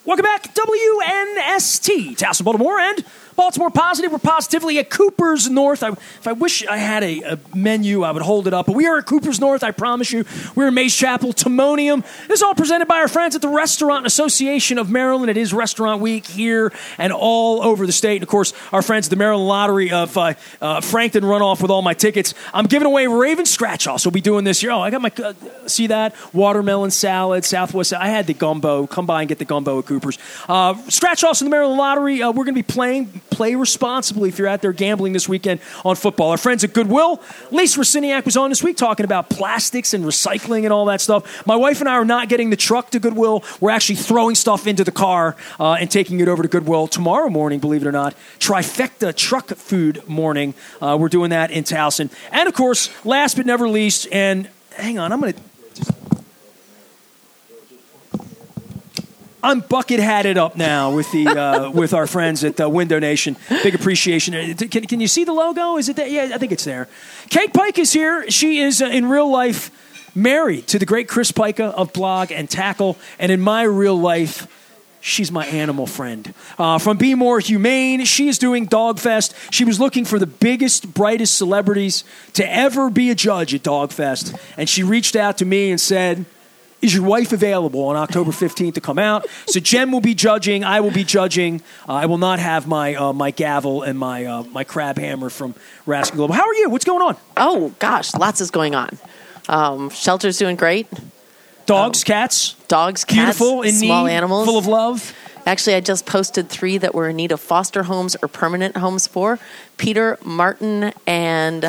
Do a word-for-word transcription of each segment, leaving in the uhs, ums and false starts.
Welcome back, W N S T, Towson, Baltimore, and Baltimore Positive. We're positively at Cooper's North. I, if I wish I had a, a menu, I would hold it up. But we are at Cooper's North, I promise you. We're in Mays Chapel, Timonium. This is all presented by our friends at the Restaurant Association of Maryland. It is Restaurant Week here and all over the state. And, of course, our friends at the Maryland Lottery of uh, uh, Frankton run off with all my tickets. I'm giving away Raven Scratch-Offs. We'll be doing this year. Oh, I got my, uh, see that? Watermelon salad, Southwest. I had the gumbo. Come by and get the gumbo at Cooper's. Uh, Scratch-Offs in the Maryland Lottery. Uh, we're going to be playing. Play responsibly if you're out there gambling this weekend on football. Our friends at Goodwill, Lisa Raciniak was on this week talking about plastics and recycling and all that stuff. My wife and I are not getting the truck to Goodwill. We're actually throwing stuff into the car uh, and taking it over to Goodwill tomorrow morning, believe it or not. Trifecta Truck Food Morning. Uh, we're doing that in Towson. And, of course, last but never least, and hang on, I'm going to... I'm bucket hatted up now with the uh, with our friends at uh, Window Nation. Big appreciation. Can, can you see the logo? Is it there? Yeah, I think it's there. Kate Pike is here. She is uh, in real life married to the great Chris Pica of Blog and Tackle, and in my real life, she's my animal friend. Uh, from Be More Humane, she is doing Dog Fest. She was looking for the biggest, brightest celebrities to ever be a judge at Dog Fest, and she reached out to me and said, is your wife available on October fifteenth to come out? So Jen will be judging. I will be judging. Uh, I will not have my uh, my gavel and my uh, my crab hammer from Raskin Global. How are you? What's going on? Oh, gosh, lots is going on. Um, shelter's doing great. Dogs, um, cats? Dogs, cats, beautiful, in small need, animals. full of love? Actually, I just posted three that were in need of foster homes or permanent homes for. Peter, Martin, and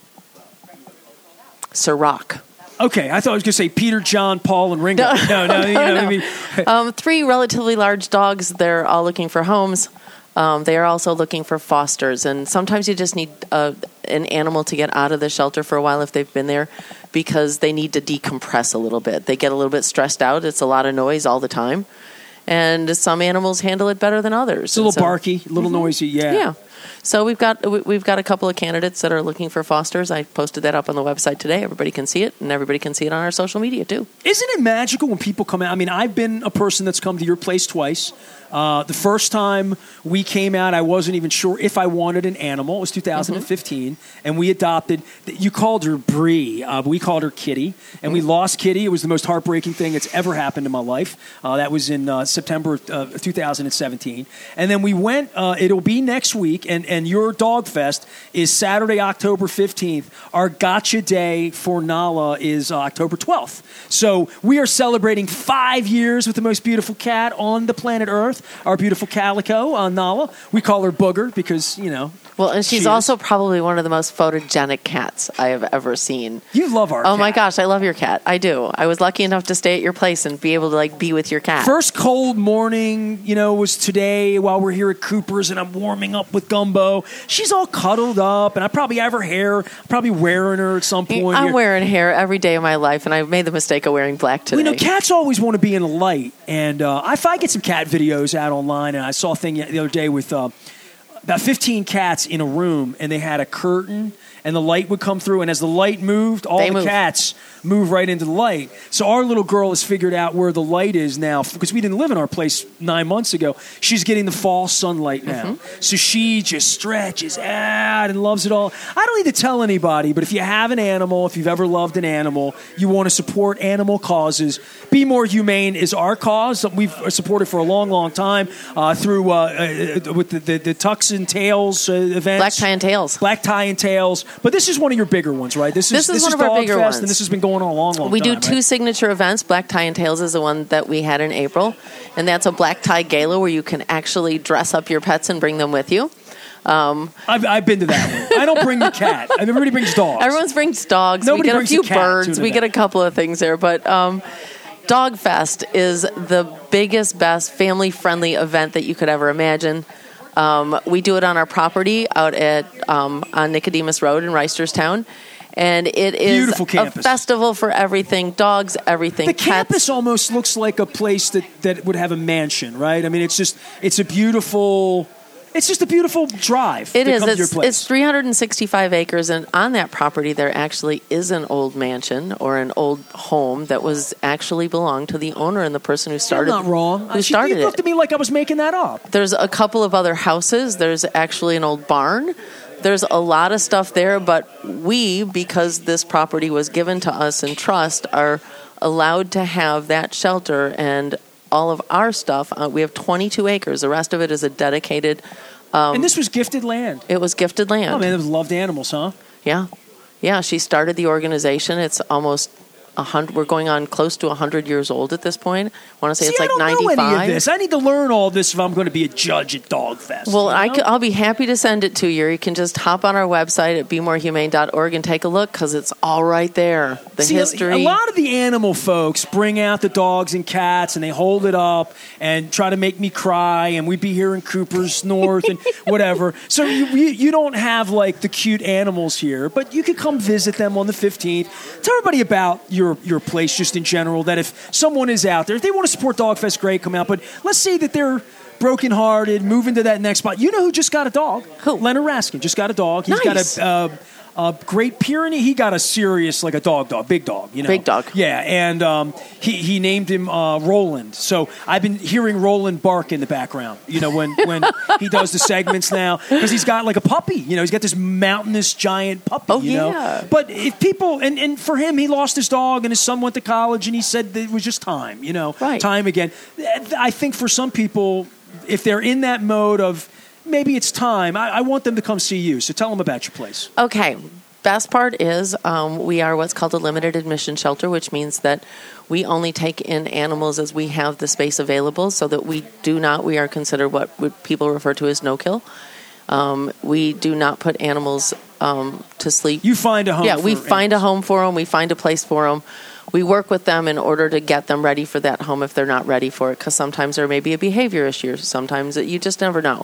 Sirach. Okay, I thought I was going to say Peter, John, Paul, and Ringo. No, no, no. You know, no. I mean, um, three relatively large dogs. They're all looking for homes. Um, they are also looking for fosters. And sometimes you just need uh, an animal to get out of the shelter for a while if they've been there because they need to decompress a little bit. They get a little bit stressed out. It's a lot of noise all the time. And some animals handle it better than others. It's a little so, barky, a little mm-hmm. noisy, yeah. Yeah. So we've got we've got a couple of candidates that are looking for fosters. I posted that up on the website today. Everybody can see it, and everybody can see it on our social media, too. Isn't it magical when people come out? I mean, I've been a person that's come to your place twice. Uh, the first time we came out, I wasn't even sure if I wanted an animal. It was two thousand fifteen, mm-hmm. and we adopted. You called her Bree. Uh, we called her Kitty, and mm-hmm. we lost Kitty. It was the most heartbreaking thing that's ever happened in my life. Uh, that was in uh, September uh, two thousand seventeen. And then we went, uh, it'll be next week, and, and your Dog Fest is Saturday, October fifteenth. Our gotcha day for Nala is uh, October twelfth. So we are celebrating five years with the most beautiful cat on the planet Earth. Our beautiful Calico, uh, Nala. We call her Booger because, you know. Well, and she's she also probably one of the most photogenic cats I have ever seen. You love our oh, cat. my gosh, I love your cat. I do. I was lucky enough to stay at your place and be able to, like, be with your cat. First cold morning, you know, was today while we're here at Cooper's and I'm warming up with Gumbo. She's all cuddled up, and I probably have her hair. I'm probably wearing her at some point. I'm here. wearing hair every day of my life, and I made the mistake of wearing black today. Well, you know, cats always want to be in the light, and uh, if I get some cat videos out online, and I saw a thing the other day with uh, about fifteen cats in a room, and they had a curtain, and the light would come through, and as the light moved, all they the move. cats move right into the light. So our little girl has figured out where the light is now, because we didn't live in our place nine months ago. She's getting the fall sunlight now. Mm-hmm. So she just stretches out and loves it all. I don't need to tell anybody, but if you have an animal, if you've ever loved an animal, you want to support animal causes, Be More Humane is our cause. We've supported for a long, long time uh, through uh, uh, with the, the, the Tucks and Tails uh, events. Black Tie and Tails. Black Tie and Tails. But this is one of your bigger ones, right? This is, this is this one is of our Dog bigger Fest, ones. and this has been going on a long, long we time. We do two right? signature events. Black Tie and Tails is the one that we had in April, and that's a black tie gala where you can actually dress up your pets and bring them with you. Um, I've, I've been to that one. I don't bring the cat. Everybody brings dogs. Everyone brings dogs. Nobody we get brings a few a cat birds. We event. get a couple of things there, but um, Dog Fest is the biggest, best family-friendly event that you could ever imagine. Um, we do it on our property out at um, on Nicodemus Road in Reisterstown. And it is Beautiful campus. A festival for everything, dogs, everything. The pets. campus almost looks like a place that, that would have a mansion, right? I mean, it's just, it's a beautiful, it's just a beautiful drive. It to is. Come to your It's, place. it's three hundred sixty-five acres, and on that property there actually is an old mansion or an old home that was actually belonged to the owner and the person who started. I'm not wrong. Who She- started you looked it? at me like I was making that up. There's a couple of other houses. There's actually an old barn. There's a lot of stuff there, but we, because this property was given to us in trust, are allowed to have that shelter and all of our stuff. Uh, we have twenty-two acres. The rest of it is a dedicated. Um, And this was gifted land. it was gifted land. Oh man, it was loved animals, huh? Yeah, yeah. She started the organization. It's almost a hundred. We're going on close to a hundred years old at this point. I want to say See, it's like I don't ninety-five. know any of this. I need to learn all this if I'm going to be a judge at Dog Fest. Well, you I know? c- I'll be happy to send it to you. You can just hop on our website at be more humane dot org and take a look because it's all right there. The See, a- history. A lot of the animal folks bring out the dogs and cats and they hold it up and try to make me cry, and we'd be here in Cooper's North and whatever. So you, you you don't have like the cute animals here, but you could come visit them on the fifteenth. Tell everybody about your your place just in general, that if someone is out there, if they want to support Dog Fest, great, come out. But let's say that they're brokenhearted, moving to that next spot. You know who just got a dog? Who? Leonard Raskin just got a dog. He's Nice. got a... Uh, a Great Pyrenees. He got a serious, like a dog dog, big dog, you know. Big dog. Yeah, and um, he, he named him uh, Roland. So I've been hearing Roland bark in the background, you know, when, when he does the segments now, because he's got like a puppy, you know, he's got this mountainous giant puppy, Oh, you know. yeah. But if people, and, and for him, he lost his dog and his son went to college and he said that it was just time, you know, Right. time again. I think for some people, if they're in that mode of, maybe it's time, I, I want them to come see you. So tell them about your place. Okay. Best part is um, we are what's called a limited admission shelter, which means that we only take in animals as we have the space available, so that we do not, we are considered what would people refer to as no-kill. Um, we do not put animals um, to sleep. You find a home. Yeah, for we find a animals. home for them. We find a place for them. We work with them in order to get them ready for that home if they're not ready for it, because sometimes there may be a behavior issue. Sometimes it, you just never know.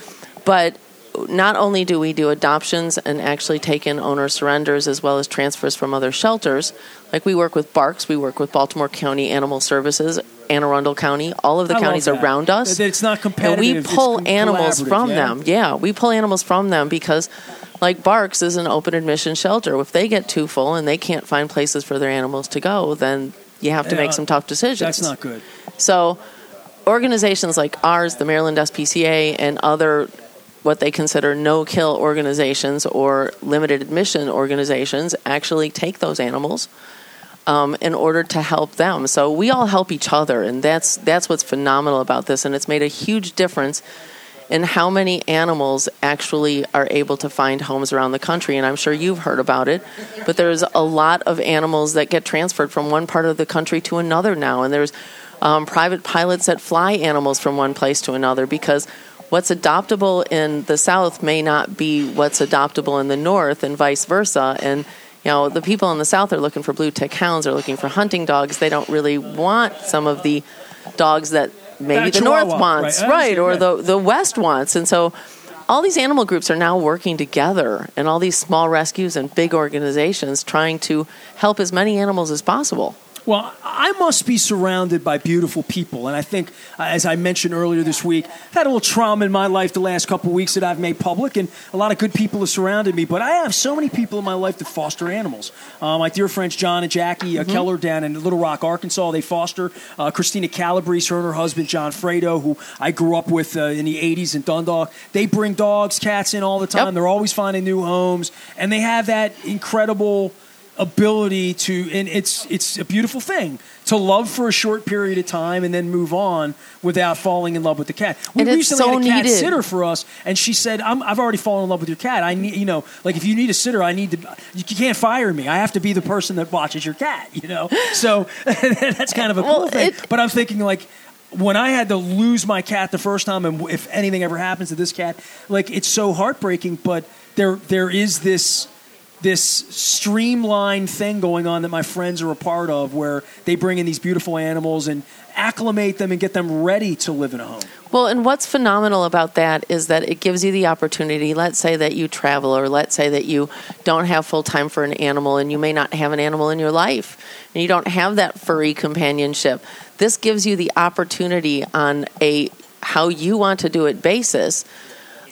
But not only do we do adoptions and actually take in owner surrenders as well as transfers from other shelters, like we work with Barks, we work with Baltimore County Animal Services, Anne Arundel County, all of the I love counties that. around us. That it's not competitive. And we it's pull com- animals collaborative, from yeah? them. Yeah, we pull animals from them because, like Barks is an open admission shelter. If they get too full and they can't find places for their animals to go, then you have to Yeah, make some tough decisions. That's not good. So organizations like ours, the Maryland S P C A, and other what they consider no-kill organizations or limited admission organizations actually take those animals um, in order to help them. So we all help each other, and that's that's what's phenomenal about this, and it's made a huge difference in how many animals actually are able to find homes around the country. And I'm sure you've heard about it, but there's a lot of animals that get transferred from one part of the country to another now, and there's um, private pilots that fly animals from one place to another, because what's adoptable in the South may not be what's adoptable in the North, and vice versa. And, you know, the people in the South are looking for blue tick hounds, they're looking for hunting dogs. They don't really want some of the dogs that maybe Uh, the Chihuahua, North wants, right, right, or yeah. the, the West wants. And so all these animal groups are now working together, and all these small rescues and big organizations trying to help as many animals as possible. Well, I must be surrounded by beautiful people. And I think, uh, as I mentioned earlier this week, I've had a little trauma in my life the last couple of weeks that I've made public, and a lot of good people have surrounded me. But I have so many people in my life that foster animals. Uh, my dear friends John and Jackie uh, Mm-hmm. Keller down in Little Rock, Arkansas, they foster. Uh, Christina Calabrese, her and her husband John Fredo, who I grew up with uh, in the eighties in Dundalk. They bring dogs, cats in all the time. Yep. They're always finding new homes, and they have that incredible ability to, and it's it's a beautiful thing to love for a short period of time and then move on without falling in love with the cat. We And it's recently so had a cat needed. sitter for us, and she said, I'm, "I've already fallen in love with your cat. I need, you know, like if you need a sitter, I need to. You can't fire me. I have to be the person that watches your cat. You know, so that's kind of a cool Well, thing. it- But I'm thinking like." When I had to lose my cat the first time, and if anything ever happens to this cat, like it's so heartbreaking. But there, there is this, this streamlined thing going on that my friends are a part of, where they bring in these beautiful animals and acclimate them and get them ready to live in a home. Well, and what's phenomenal about that is that it gives you the opportunity. Let's say that you travel, or let's say that you don't have full time for an animal, and you may not have an animal in your life, and you don't have that furry companionship. This gives you the opportunity on a how you want to do it basis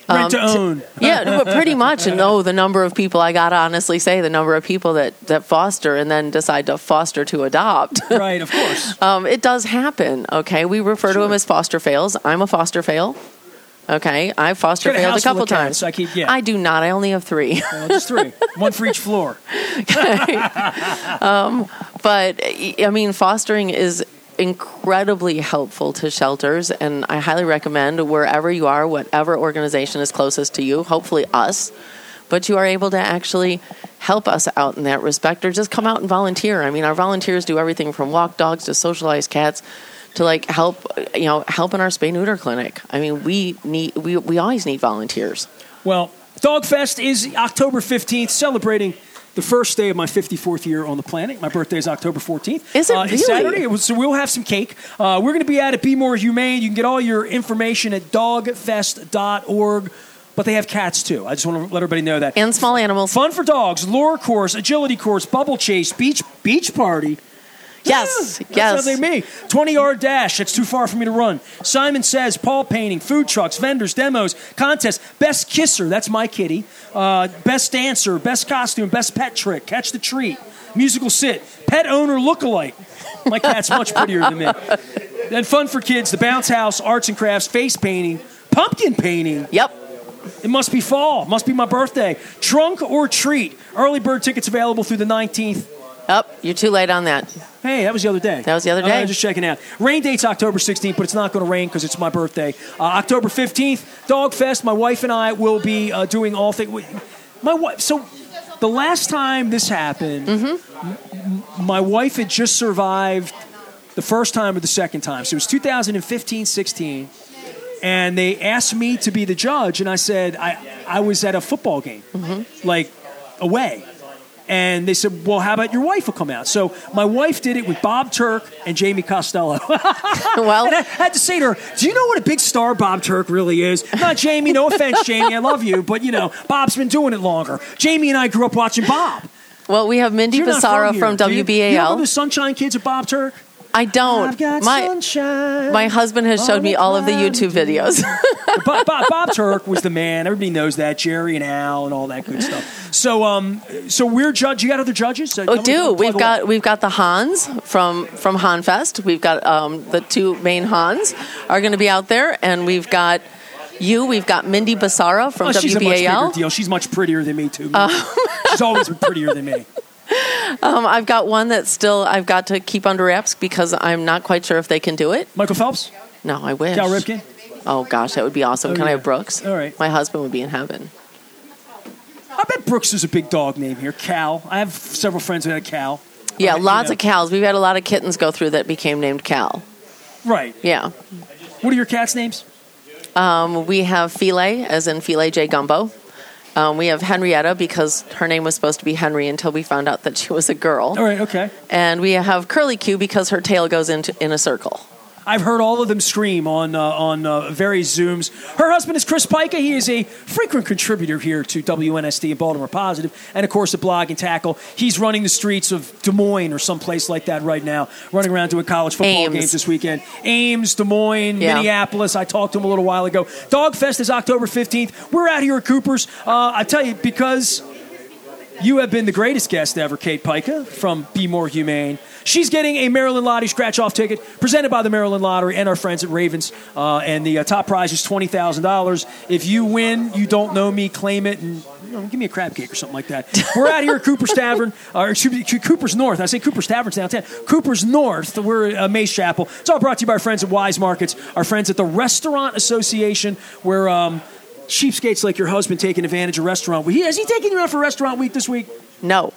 Rent to own. Yeah, no, but pretty much. And oh, the number of people, I got to honestly say, the number of people that, that foster and then decide to foster to adopt. Right, of course. um, it does happen, okay? We refer Sure. to them as foster fails. I'm a foster fail. Okay, I foster Got a failed a house full couple of cats, times. so I keep- yeah. I do not. I only have three. Well, just three. One for each floor. um, but I mean, fostering is incredibly helpful to shelters, and I highly recommend wherever you are, whatever organization is closest to you, hopefully us, but you are able to actually help us out in that respect, or just come out and volunteer. I mean, our volunteers do everything from walk dogs to socialize cats to like help, you know, help in our spay neuter clinic. I mean, we need we we always need volunteers. Well, Dog Fest is October fifteenth, celebrating the first day of my fifty-fourth year on the planet. My birthday is October fourteenth. Is it uh, really? It's Saturday, It was- so we'll have some cake. Uh, we're going to be at it, Be More Humane. You can get all your information at dog fest dot org. But they have cats, too. I just want to let everybody know that. And small animals. Fun for dogs, lure course, agility course, bubble chase, beach beach party. Yes, Yeah, yes. That's how they me. twenty-yard dash. That's too far for me to run. Simon Says, paw painting, food trucks, vendors, demos, contests. Best kisser. That's my kitty. Uh, best dancer, best costume, best pet trick. Catch the treat. Musical sit. Pet owner lookalike. My cat's much prettier than me. Then fun for kids. The bounce house, arts and crafts, face painting, pumpkin painting. Yep. It must be fall. Must be my birthday. Trunk or treat. Early bird tickets available through the nineteenth. Up, you're too late on that. Hey, that was the other day. That was the other day. Uh, just checking out. Rain date's October sixteenth, but it's not going to rain because it's my birthday. Uh, October fifteenth, Dog Fest. My wife and I will be uh, doing all things. My wife. So the last time this happened, Mm-hmm. m- my wife had just survived the first time or the second time. So it was two thousand fifteen, sixteen. And they asked me to be the judge, and I said I, I was at a football game, Mm-hmm. like away. And they said, well, how about your wife will come out? So my wife did it with Bob Turk and Jamie Costello. Well, And I had to say to her, do you know what a big star Bob Turk really is? Not Jamie, no offense, Jamie, I love you, but, you know, Bob's been doing it longer. Jamie and I grew up watching Bob. well, we have Mindy You're not Basara here, from do you? W B A You know L. the Sunshine Kids of Bob Turk? I don't. I've got my sunshine. my husband has showed me all of the YouTube videos. Bob, Bob, Bob Turk was the man. Everybody knows that. Jerry and Al and all that good stuff. So, um, so we're judge. You got other judges? So Oh, come- do plug we've away. got we've got the Hans from from Hanfest. We've got um, the two main Hans are going to be out there, and we've got you. We've got Mindy Basara from Oh, she's a much W B A L. bigger deal. She's much prettier than me too. She's always been prettier than me. Um, I've got one that's still I've got to keep under wraps because I'm not quite sure if they can do it. Michael Phelps, No, I wish. Cal Ripken. Oh gosh, that would be awesome. Oh, Can I yeah. have Brooks? All right. My husband would be in heaven. I bet Brooks is a big dog name here. Cal. I have several friends who had a Cal. Yeah, Uh, you lots know. of cows. We've had a lot of kittens go through that became named Cal. Right. Yeah. What are your cats' names? Um, we have Filet, as in Filet J Gumbo. Um, we have Henrietta because her name was supposed to be Henry until we found out that she was a girl. All right. Okay. And we have Curly Q because her tail goes into in a circle. I've heard all of them scream on uh, on uh, various Zooms. Her husband is Chris Pica. He is a frequent contributor here to W N S D and Baltimore Positive, and of course the Blog and Tackle. He's running the streets of Des Moines or someplace like that right now, running around doing college football Ames. games this weekend. Ames, Des Moines, Yeah. Minneapolis. I talked to him a little while ago. Dog Fest is October fifteenth. We're out here at Cooper's. Uh, I tell you, because you have been the greatest guest ever, Kate Pica from Be More Humane. She's getting a Maryland Lottery scratch-off ticket presented by the Maryland Lottery and our friends at Ravens. Uh, and the uh, top prize is twenty thousand dollars. If you win, you don't know me, claim it, and you know, give me a crab cake or something like that. We're out here at Cooper's Tavern, or excuse me, Cooper's North. I say Cooper's Tavern's downtown. Cooper's North. We're at Mace Chapel. It's all brought to you by our friends at Wise Markets, our friends at the Restaurant Association, where um, cheapskates like your husband taking advantage of Restaurant Week. Has he taken you out for Restaurant Week this week? No.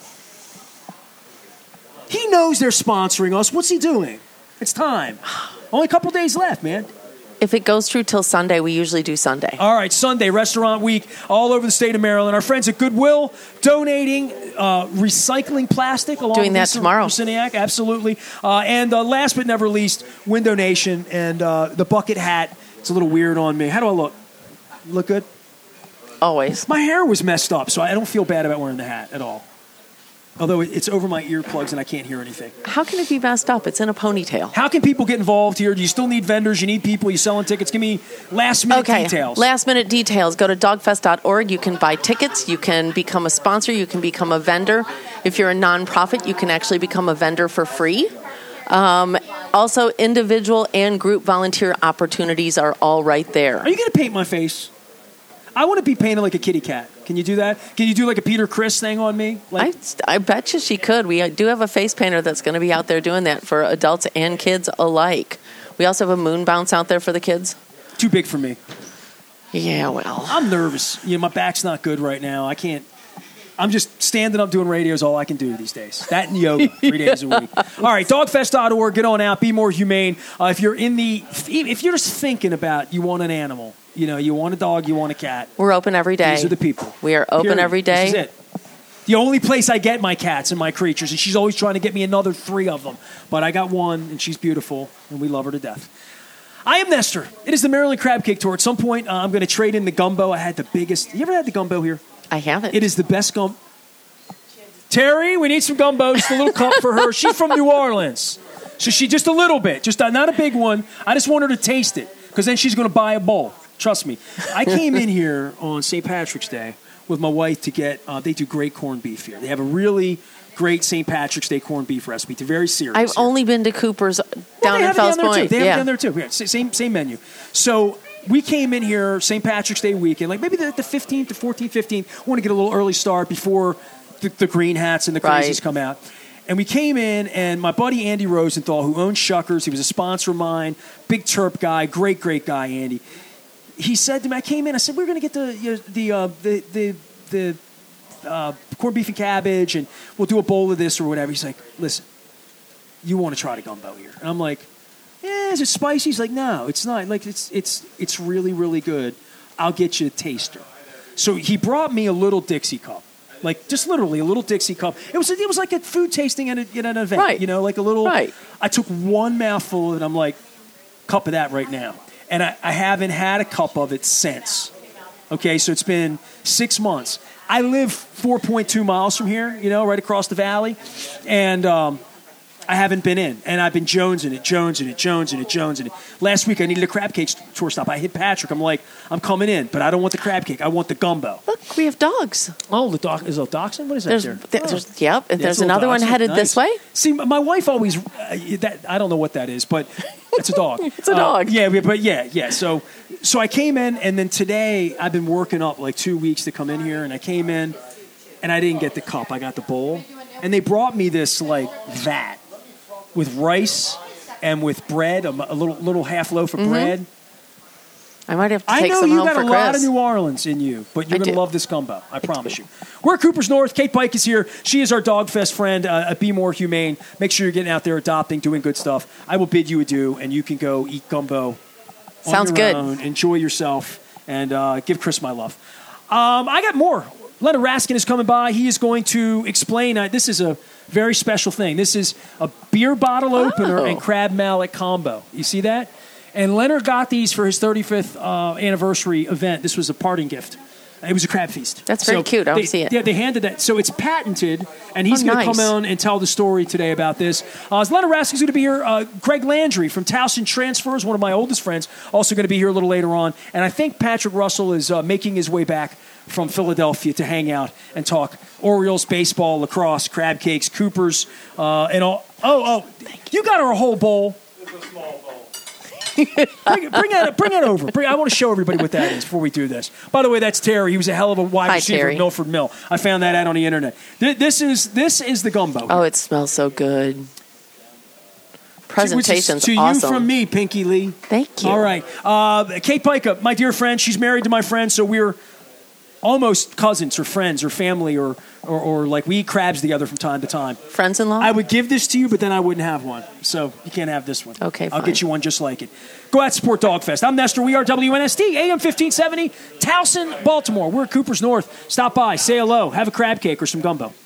He knows they're sponsoring us. What's he doing? It's time. Only a couple days left, man. If it goes through till Sunday, we usually do Sunday. All right, Sunday, Restaurant Week, all over the state of Maryland. Our friends at Goodwill donating uh, recycling plastic along Doing with that Lisa tomorrow. Rusiniak, absolutely. Uh, and uh, last but never least, Window Nation and uh, the bucket hat. It's a little weird on me. How do I look? Look good? Always. My hair was messed up, so I don't feel bad about wearing the hat at all. Although it's over my earplugs and I can't hear anything. How can it be messed up? It's in a ponytail. How can people get involved here? Do you still need vendors? You need people? You selling tickets? Give me last minute okay. details. Last minute details. Go to dogfest dot org. You can buy tickets. You can become a sponsor. You can become a vendor. If you're a nonprofit, you can actually become a vendor for free. Um, also, individual and group volunteer opportunities are all right there. Are you going to paint my face? I want to be painted like a kitty cat. Can you do that? Can you do like a Peter Criss thing on me? Like- I, I bet you she could. We do have a face painter that's going to be out there doing that for adults and kids alike. We also have a moon bounce out there for the kids. Too big for me. Yeah, well. I'm nervous. You know, my back's not good right now. I can't. I'm just standing up doing radio is all I can do these days. That and yoga, three days a week. All right, dogfest dot org. Get on out. Be more humane. Uh, if you're in the, if you're just thinking about you want an animal, you know, you want a dog, you want a cat. We're open every day. These are the people. We are open Period. every day. This is it. The only place I get my cats and my creatures, and she's always trying to get me another three of them. But I got one, and she's beautiful, and we love her to death. I am Nestor. It is the Maryland Crab Cake Tour. At some point, uh, I'm going to trade in the gumbo. I had the biggest. You ever had the gumbo here? I haven't. It is the best gum. Terry, we need some gumbo. Just a little cup for her. She's from New Orleans. So she just a little bit. Just a, not a big one. I just want her to taste it because then she's going to buy a bowl. Trust me. I came in here on Saint Patrick's Day with my wife to get, uh, they do great corned beef here. They have a really great Saint Patrick's Day corned beef recipe. They're very serious. I've here. only been to Cooper's down well, in Fells Point. They have yeah. it down there too. Yeah, same, same menu. So we came in here Saint Patrick's Day weekend, like maybe the, the fifteenth, the fourteenth, fifteenth. Want to get a little early start before the, the green hats and the crazies right. come out. And we came in, and my buddy Andy Rosenthal, who owns Shuckers, he was a sponsor of mine, big Terp guy, great, great guy, Andy. He said to me, I came in, I said, we're going to get the, you know, the, uh, the, the, the uh, corned beef and cabbage, and we'll do a bowl of this or whatever. He's like, listen, you want to try the gumbo here. And I'm like, yeah, is it spicy? He's like, no, it's not. Like, it's it's it's really, really good. I'll get you a taster. So he brought me a little Dixie cup. Like, just literally a little Dixie cup. It was it was like a food tasting at, a, at an event. Right. You know, like a little. Right. I took one mouthful of it, and I'm like, cup of that right now. And I, I haven't had a cup of it since. Okay, so it's been six months. I live four point two miles from here, you know, right across the valley. And um, I haven't been in. And I've been jonesing it, jonesing it, jonesing it, jonesing it. Last week I needed a crab cake tour stop. I hit Patrick. I'm like, I'm coming in, but I don't want the crab cake. I want the gumbo. Look, we have dogs. Oh, the dog is a dachshund? What is that There's, there? th- Oh. there's, yep, and Yeah, there's it's a little another one dachshund. headed Nice. this way. See, my wife always, uh, that I don't know what that is, but it's a dog. It's a Uh, dog. yeah, but yeah, yeah. So, so I came in, and then today I've been working up like two weeks to come in here, and I came in, and I didn't get the cup. I got the bowl, and they brought me this like that with rice and with bread, a, a little little half loaf of Mm-hmm. bread. I might have to I take know some you home got for a lot of Chris. New Orleans in you, but you're I going to do. love this gumbo. I promise you. We're at Cooper's North. Kate Pike is here. She is our Dog Fest friend uh, at Be More Humane. Make sure you're getting out there adopting, doing good stuff. I will bid you adieu, and you can go eat gumbo on Sounds your good. own, enjoy yourself, and uh, give Chris my love. Um, I got more. Leonard Raskin is coming by. He is going to explain. Uh, this is a very special thing. This is a beer bottle opener Oh. and crab mallet combo. You see that? And Leonard got these for his thirty-fifth uh, anniversary event. This was a parting gift. It was a crab feast. That's very cute. I they, don't see it. Yeah, they handed that. So it's patented, and he's Oh, going to nice. come on and tell the story today about this. Uh, Leonard Raskin's going to be here. Uh, Greg Landry from Towson Transfers, one of my oldest friends, also going to be here a little later on. And I think Patrick Russell is uh, making his way back from Philadelphia to hang out and talk Orioles, baseball, lacrosse, crab cakes, Coopers, uh, and all. Oh, oh, you got her a whole bowl. bring, bring that, bring that over. Bring, I want to show everybody what that is before we do this. By the way, that's Terry. He was a hell of a wide Hi, receiver Terry. at Milford Mill. I found that out on the internet. Th- This is this is the gumbo. Oh, it smells so good. Which Presentation's is to awesome. you from me, Pinky Lee. Thank you. All right. Uh, Kate Pica, my dear friend, she's married to my friend, so we're almost cousins or friends or family or, or, or like we eat crabs together from time to time. Friends-in-law? I would give this to you, but then I wouldn't have one. So you can't have this one. Okay, I'll fine. get you one just like it. Go out and support Dogfest. I'm Nestor. We are W N S T, A M fifteen seventy, Towson, Baltimore. We're at Cooper's North. Stop by, say hello, have a crab cake or some gumbo.